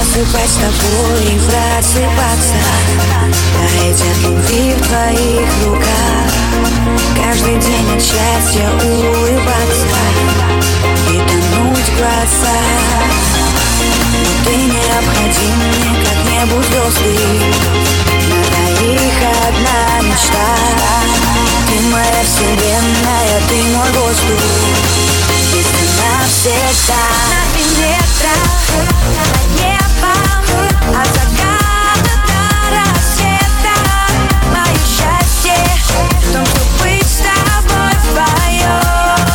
засыпать с тобой и просыпаться, таять от любви в твоих руках, каждый день от счастья улыбаться и тонуть в глазах. Но ты необходим мне, как небу звезды, на двоих одна мечта. Ты моя вселенная, ты мой воздух, здесь ты навсегда. На 3 метра над небом, от заката до рассвета. Мое счастье в том, что быть с тобой вдвоем.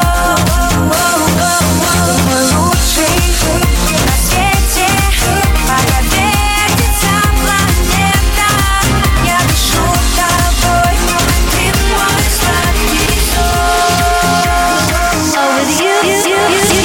Мой лучший на свете, пока вертится планета. Я дышу тобой, ты мой сладкий сон. So with you.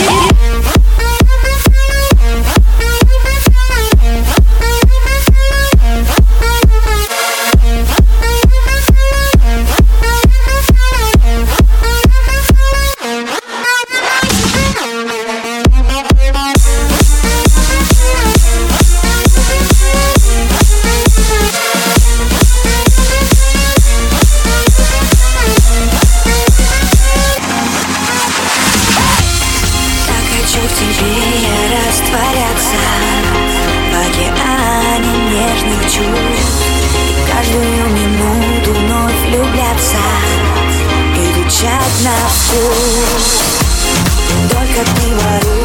Хочу в тебе растворяться в океане нежных чувств, и каждую минуту вновь влюбляться, изучать на вкус. Только ты воруешь